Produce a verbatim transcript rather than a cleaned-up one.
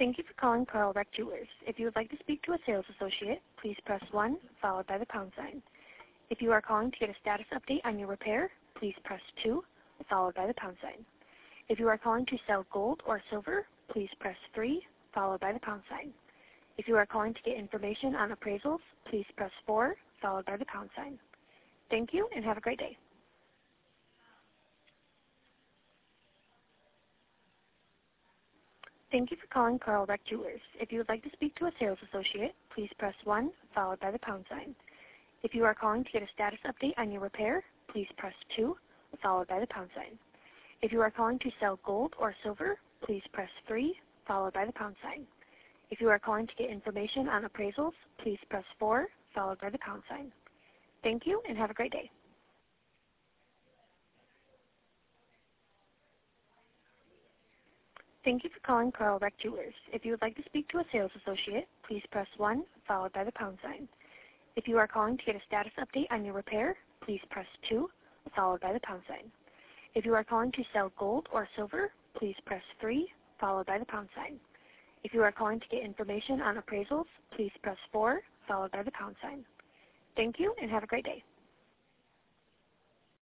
Thank you for calling Carl Reck Jewelers. If you would like to speak to a sales associate, please press one followed by the pound sign. If you are calling to get a status update on your repair, please press two followed by the pound sign. If you are calling to sell gold or silver, please press three followed by the pound sign. If you are calling to get information on appraisals, please press four followed by the pound sign. Thank you and have a great day. Thank you for calling Carl Reck Jewelers. If you would like to speak to a sales associate, please press one followed by the pound sign. If you are calling to get a status update on your repair, please press two followed by the pound sign. If you are calling to sell gold or silver, please press three followed by the pound sign. If you are calling to get information on appraisals, please press four followed by the pound sign. Thank you and have a great day. Thank you for calling Carl Reck Jewelers. If you would like to speak to a sales associate, please press one followed by the pound sign. If you are calling to get a status update on your repair, please press two followed by the pound sign. If you are calling to sell gold or silver, please press three followed by the pound sign. If you are calling to get information on appraisals, please press four followed by the pound sign. Thank you and have a great day.